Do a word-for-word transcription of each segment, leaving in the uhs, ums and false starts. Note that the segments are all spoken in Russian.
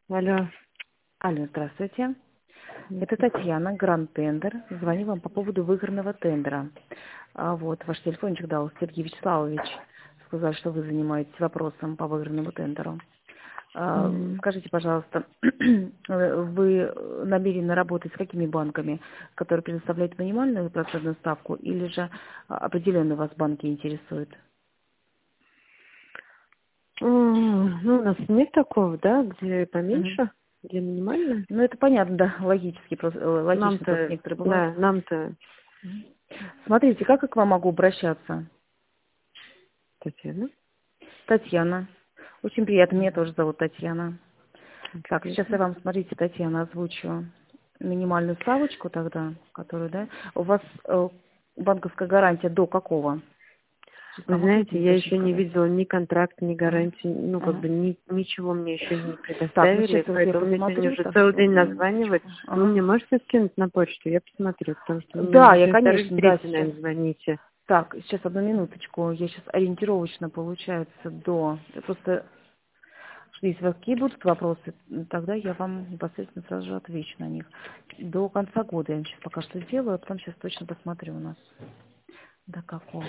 Алло. Алло, здравствуйте. Это Мгм. Татьяна, Гранд Тендер. Звоню вам по поводу выигранного тендера. А вот ваш телефончик дал Сергей Вячеславович. Сказал, что вы занимаетесь вопросом по выигранному тендеру. А, Мгм. Скажите, пожалуйста, вы намерены работать с какими банками, которые предоставляют минимальную процентную ставку, или же а, определенные вас банки интересуют? М, Ну, у нас нет такого, да, где Мгм. поменьше, где минимально. Ну, это понятно, да, логически, просто, э, логично, просто Нам-то, некоторые бывают. да, нам-то, Смотрите, как я к вам могу обращаться? Татьяна. Татьяна. Очень приятно, меня Мгм. тоже зовут Татьяна. Очень Так, сейчас я приятно. вам, смотрите, Татьяна, озвучу минимальную ставочку тогда, которую, да, у вас э, банковская гарантия до какого числа? Вы Можете знаете, мне я точно еще не сказать? видела ни контракт, ни Ага. гарантии, ну, как Ага. бы ни, ничего мне еще не Так, ну сейчас предоставили, вот я поэтому мне сегодня посмотрю, уже так, целый что, день одну названивать. минуточку. Вы Ага. мне можете скинуть на почту? Я посмотрю, потому что вы мне Да, я, уже второй, конечно, да, третий, сейчас. наверное, звоните. Так, сейчас одну минуточку. Я сейчас ориентировочно, получается, до... я просто если у вас какие будут вопросы, тогда я вам непосредственно сразу же отвечу на них. До конца года я сейчас пока что сделаю, а потом сейчас точно посмотрю у нас. До какого?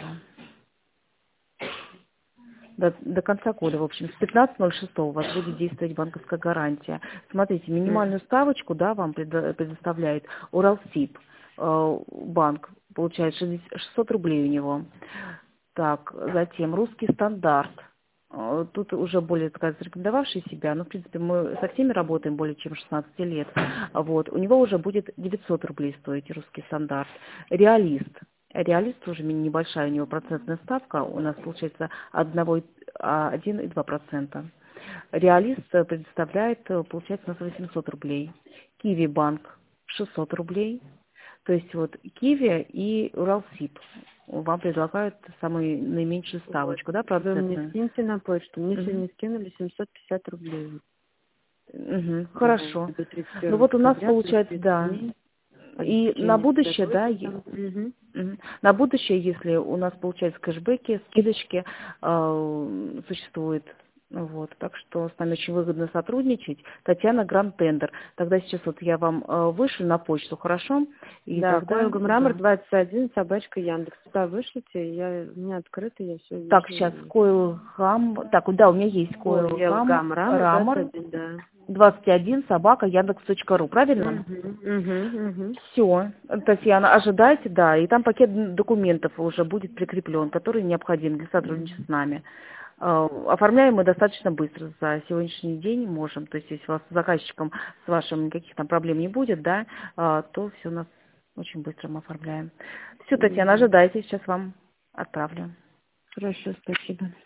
До, до конца года, в общем, с пятнадцатого ноль шестого у вас будет действовать банковская гарантия. Смотрите, Мгм. минимальную ставочку, да, вам предо- предоставляет Уралсиб э, банк, получает шестьдесят шестьсот рублей у него. Так, затем русский стандарт. Э, Тут уже более, такая зарекомендовавший себя, но, в принципе, мы со всеми работаем более чем шестнадцать лет. Вот. У него уже будет девятьсот рублей стоить русский стандарт. Реалист. Реалист тоже ми- небольшая у него процентная ставка. У нас получается одного и- а, один и два процента. Реалист э, предоставляет, э, получается, у нас восемьсот рублей. Киви банк шестьсот рублей. То есть вот Киви и Уралсиб вам предлагают самую наименьшую Вот. ставочку, да, Вы мне процентную. скиньте на почту. Мне Мгм. сегодня скинули семьсот пятьдесят рублей. Мгм. Да, Хорошо. до тридцать Ну первого вот у нас декабря, плюс получается, тридцать да. дней. И на Обеспечение будущее, да, е- депозитом. Мгм. мгм. На будущее, если у нас получается кэшбэки, скидочки э, существуют, ну вот, так что с нами очень выгодно сотрудничать. Татьяна Гранд Тендер. Тогда сейчас вот я вам э, вышлю на почту, хорошо? И Да, тогда, Койлга Мрамор да. двадцать один, собачка Яндекс. Туда вышлите, я, у меня открыто, я все Так, вижу. сейчас И... Койл Хам. Так, да, у меня есть Койл Койлга Хам, Мрамор двадцать Рамор, один, да. двадцать один, собака, Яндекс точка ру. Правильно? Угу, угу, угу. Все, Татьяна, ожидайте, да, и там пакет документов уже будет прикреплен, который необходим для сотрудничества с нами. Э, Оформляем мы достаточно быстро, за сегодняшний день можем, то есть если у вас с заказчиком, с вашим никаких там проблем не будет, да, э, то все у нас очень быстро мы оформляем. Все, Татьяна, Угу. ожидайте, сейчас вам отправлю. Хорошо, спасибо.